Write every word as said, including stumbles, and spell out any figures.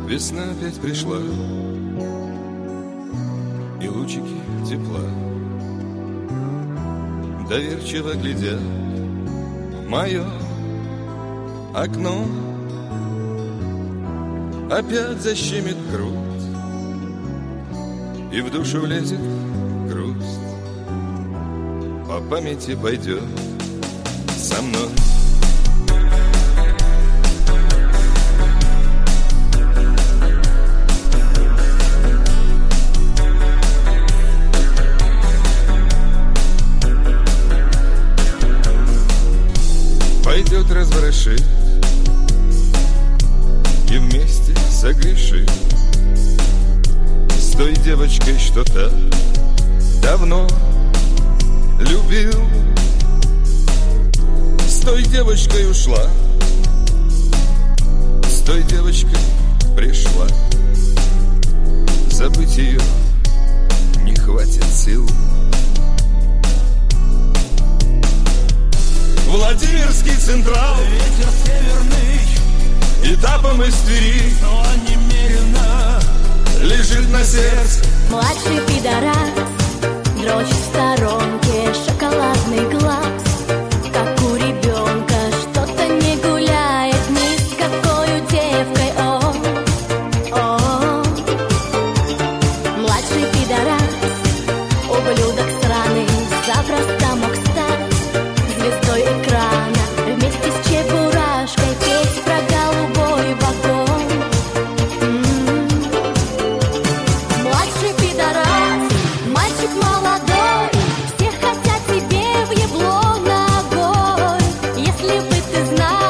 Весна опять пришла, и лучики тепла доверчиво глядят в мое окно. Опять защемит грудь, и в душу влезет грусть. По памяти пойдет со мной. Пойдет разворошит и вместе согрешит с той девочкой, что так давно любил. С той девочкой ушла, с той девочкой пришла. Забыть ее не хватит сил. Владимирский Централ, ветер северный, этапом из Твери, снова немерено лежит на сердце. Младший пидорас, дрочь в сторонке, шоколадный глаз, как у ребенка, что-то не гуляет ни с какой девкой. О, о, младший пидорас, ублюдок сраный, запросто мог стать звездой экрана, вместе с Чебурашкой петь про голубой вагон. М-м-м. Младший пидорас, мальчик молодой, все хотят тебе в ебло ногой. Если бы ты знал,